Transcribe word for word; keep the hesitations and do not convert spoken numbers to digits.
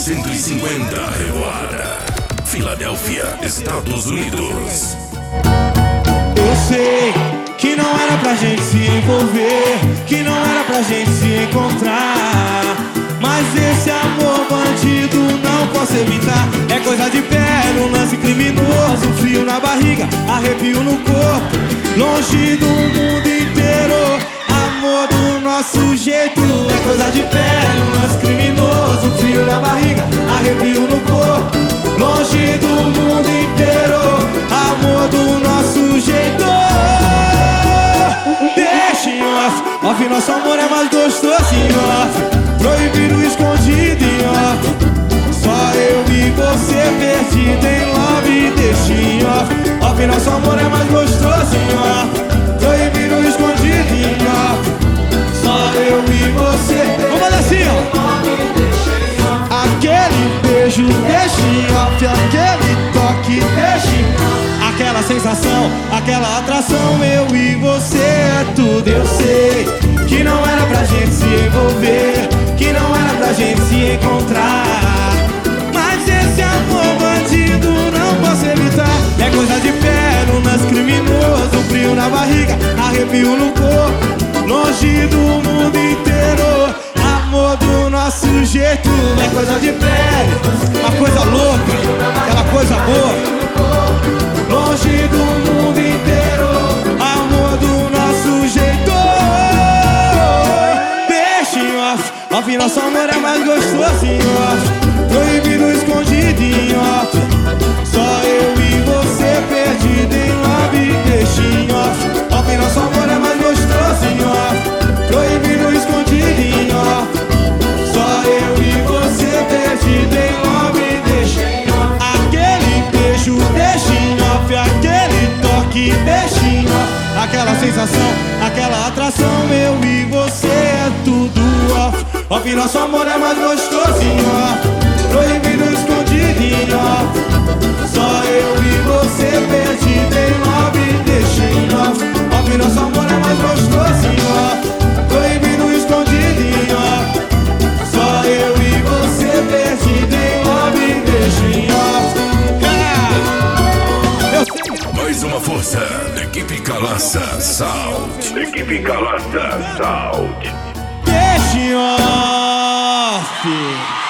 cento e cinquenta Revoada, Filadélfia, Estados Unidos. Eu sei que não era pra gente se envolver, que não era pra gente se encontrar, mas esse amor bandido não posso evitar. É coisa de pé, um lance criminoso, frio na barriga, arrepio no corpo, longe do mundo inteiro. Amor do nosso jeito, é coisa de pé, um lance criminoso, frio na barriga, arrepio no corpo, longe do mundo inteiro. Amor do nosso jeito. Deixa em off, off, nosso amor é mais gostoso em off, proibido, escondido em off, só eu e você perdido em love. Deixa em off, off, nosso amor é mais gostoso em off, proibido, escondido em off, só eu e você. Vamos fazer assim, ó. Aquele beijo, deixa em off, aquele toque, deixa em off, aquela sensação, aquela atração, eu e você é tudo. Eu sei que não era pra gente se envolver, que não era pra gente se encontrar, mas esse amor bandido não posso evitar. É coisa de pé, um lance criminoso, frio na barriga, arrepio no corpo, longe do mundo inteiro. Amor do nosso jeito, é coisa de pé, uma coisa louca, aquela coisa boa, longe do mundo inteiro. Amor do nosso jeito. Deixa em off, off, nosso amor é mais gostoso em off, proibido, escondido em off, só eu e você perdido em love. Deixa em off, off, nosso amor é mais gostoso em off, proibido, escondido em off, só eu e você perdido em love. Deixa em off, aquele beijo, deixa em off, aquele toque, deixa em off, aquela sensação, aquela atração, eu e você é tudo off. Off, nosso amor é mais gostoso em off, proibido, escondido em off, só eu e você perdido em love. Deixa em off, off, nosso amor é mais gostoso em off, proibido, escondido em off, só eu e você perdido em love. Deixa em off. Yeah. Eu sei. Mais uma força, equipe Calaça Sound. Equipe Calaça Sound. Deixa em off.